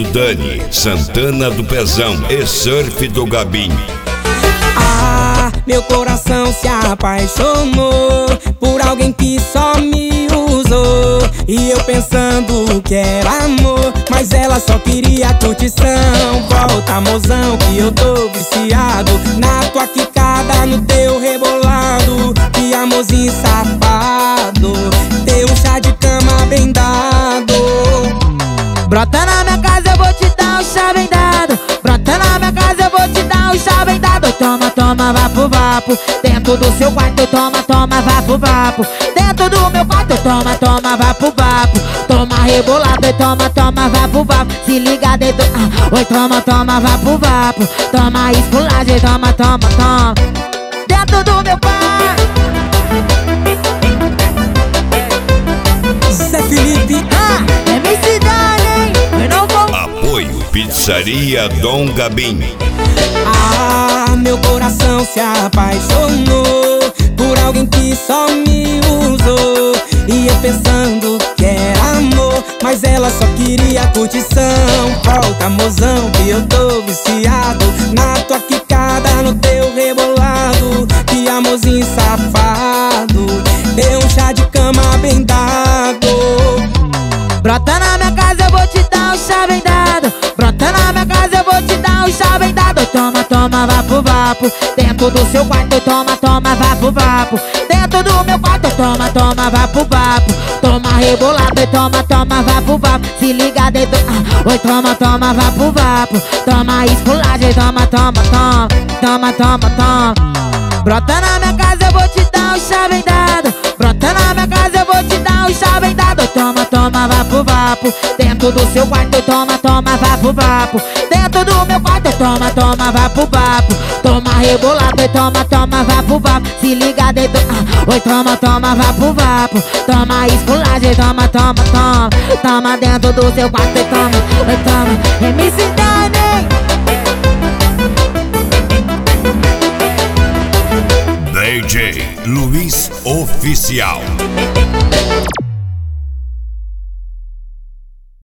Dani, Santana do Pezão e Surf do Gabim. Ah, meu coração se apaixonou por alguém que só me usou. E eu pensando que era amor, mas ela só queria curtição. Volta, mozão, que eu tô viciado na tua quicada, no teu rebolado. Que amorzinho safado, teu chá de cama bem dado. Brota na minha casa, eu vou te dar um chá bem dado. Brota na minha casa, eu vou te dar um chá bem dado. Toma, toma, vapo, vapo. Dentro do seu quarto, toma, toma, vapo, vapo. Dentro do meu quarto, toma, toma, vapo, vapo. Toma rebolado, toma, toma, vapo, vapo. Se liga dentro, oi, toma, toma, vapo, vapo. Toma esculagem, toma, toma, toma. Dentro do meu quarto. Zé Felipe, MC Dani, eu não vou. Apoio Pizzaria Dom Gabim. ah, meu coração se apaixonou por alguém que só me usou. E eu pensando que era amor, mas ela só queria curtição. Volta, mozão, que eu tô viciado na tua quicada, no teu rebolado. Que amorzinho safado, deu um chá de cama bem dado. Brota na minha casa, eu vou te dar um chá bem dado. Brota na minha casa, eu vou te dar um chá bem dado. Toma, toma, vapo, vapo. Dentro do seu quarto, toma, toma, vapo, vapo. Dentro do meu quarto, toma, toma, vapo, vapo. Toma rebolado e toma, toma, vapo, vapo. Se liga dentro, oi, toma, toma, vapo, vapo. Toma esculagem, toma, toma, toma. Toma, toma, toma. Brota na minha casa, eu vou te dar um chá bem dado. Brota na minha casa, eu vou te dar um chá bem dado. Toma, toma, vapo, vapo. Dentro do seu quarto, toma, toma, vapo, vapo. Dentro do meu quarto, toma, toma, vapo, vapo. Toma rebolado e toma, toma, vapo, vapo. Se liga dentro, oi, toma, toma, vapo, vapo. Toma esculagem, toma, toma, toma. Toma dentro do seu quarto e toma, oi, toma. MC Dani. DJ Luiz Oficial.